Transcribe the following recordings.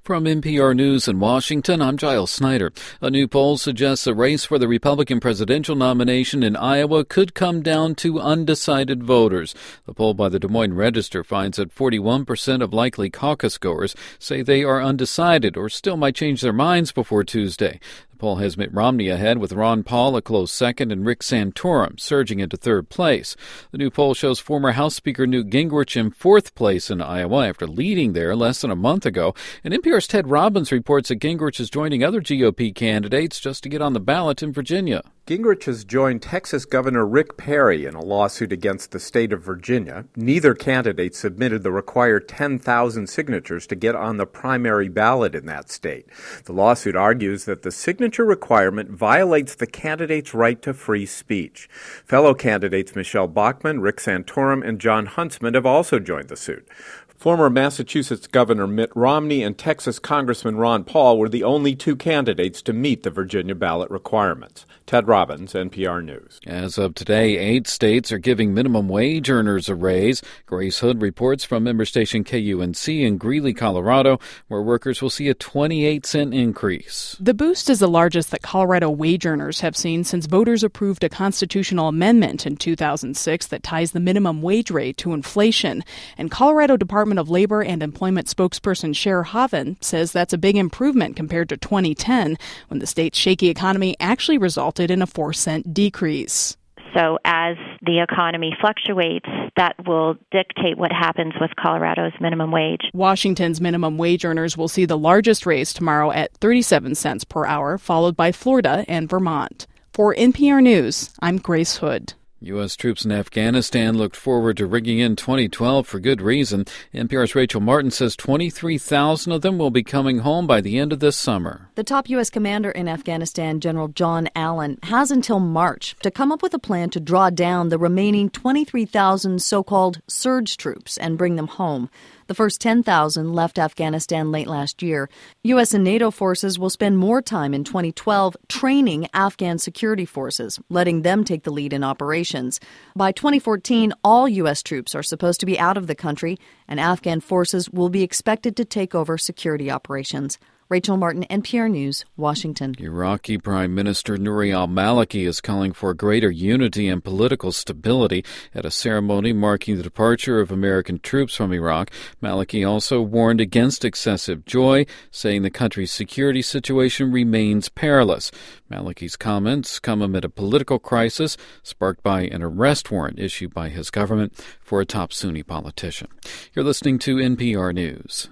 From NPR News in Washington, I'm Giles Snyder. A new poll suggests a race for the Republican presidential nomination in Iowa could come down to undecided voters. The poll by the Des Moines Register finds that 41% of likely caucus goers say they are undecided or still might change their minds before Tuesday. The poll has Mitt Romney ahead, with Ron Paul a close second and Rick Santorum surging into third place. The new poll shows former House Speaker Newt Gingrich in fourth place in Iowa after leading there less than a month ago. And NPR's Ted Robbins reports that Gingrich is joining other GOP candidates just to get on the ballot in Virginia. Gingrich has joined Texas Governor Rick Perry in a lawsuit against the state of Virginia. Neither candidate submitted the required 10,000 signatures to get on the primary ballot in that state. The lawsuit argues that the signature requirement violates the candidate's right to free speech. Fellow candidates Michelle Bachmann, Rick Santorum, and John Huntsman have also joined the suit. Former Massachusetts Governor Mitt Romney and Texas Congressman Ron Paul were the only two candidates to meet the Virginia ballot requirements. Ted Robbins, NPR News. As of today, 8 states are giving minimum wage earners a raise. Grace Hood reports from member station KUNC in Greeley, Colorado, where workers will see a 28-cent increase. The boost is the largest that Colorado wage earners have seen since voters approved a constitutional amendment in 2006 that ties the minimum wage rate to inflation. And Colorado Department of Labor and Employment spokesperson Cher Haven says that's a big improvement compared to 2010, when the state's shaky economy actually resulted in a 4-cent decrease. So as the economy fluctuates, that will dictate what happens with Colorado's minimum wage. Washington's minimum wage earners will see the largest raise tomorrow at 37 cents per hour, followed by Florida and Vermont. For NPR News, I'm Grace Hood. U.S. troops in Afghanistan looked forward to rigging in 2012 for good reason. NPR's Rachel Martin says 23,000 of them will be coming home by the end of this summer. The top U.S. commander in Afghanistan, General John Allen, has until March to come up with a plan to draw down the remaining 23,000 so-called surge troops and bring them home. The first 10,000 left Afghanistan late last year. U.S. and NATO forces will spend more time in 2012 training Afghan security forces, letting them take the lead in operations. By 2014, all U.S. troops are supposed to be out of the country, and Afghan forces will be expected to take over security operations. Rachel Martin, NPR News, Washington. Iraqi Prime Minister Nouri al-Maliki is calling for greater unity and political stability at a ceremony marking the departure of American troops from Iraq. Maliki also warned against excessive joy, saying the country's security situation remains perilous. Maliki's comments come amid a political crisis sparked by an arrest warrant issued by his government for a top Sunni politician. You're listening to NPR News.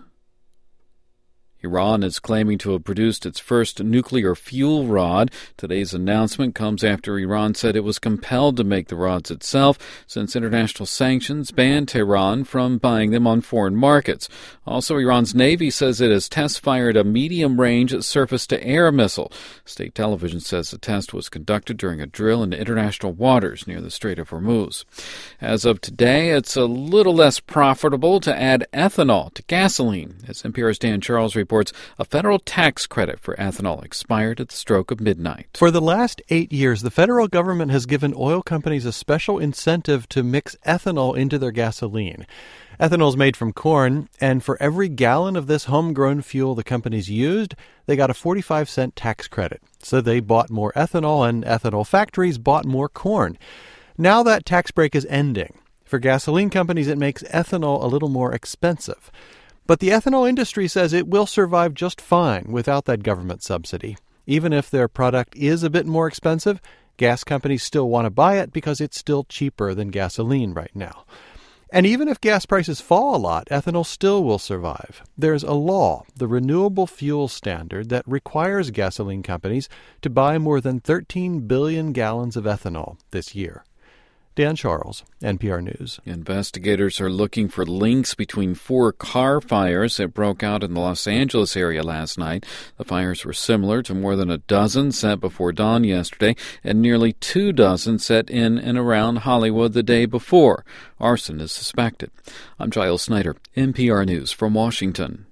Iran is claiming to have produced its first nuclear fuel rod. Today's announcement comes after Iran said it was compelled to make the rods itself, since international sanctions banned Tehran from buying them on foreign markets. Also, Iran's Navy says it has test-fired a medium-range surface-to-air missile. State television says the test was conducted during a drill in international waters near the Strait of Hormuz. As of today, it's a little less profitable to add ethanol to gasoline. As NPR's Dan Charles reports, a federal tax credit for ethanol expired at the stroke of midnight. For the last 8 years, the federal government has given oil companies a special incentive to mix ethanol into their gasoline. Ethanol is made from corn, and for every gallon of this homegrown fuel the companies used, they got a 45-cent tax credit. So they bought more ethanol, and ethanol factories bought more corn. Now that tax break is ending. For gasoline companies, it makes ethanol a little more expensive. But the ethanol industry says it will survive just fine without that government subsidy. Even if their product is a bit more expensive, gas companies still want to buy it because it's still cheaper than gasoline right now. And even if gas prices fall a lot, ethanol still will survive. There's a law, the Renewable Fuel Standard, that requires gasoline companies to buy more than 13 billion gallons of ethanol this year. Dan Charles, NPR News. Investigators are looking for links between 4 car fires that broke out in the Los Angeles area last night. The fires were similar to more than a dozen set before dawn yesterday and nearly 2 dozen set in and around Hollywood the day before. Arson is suspected. I'm Giles Snyder, NPR News from Washington.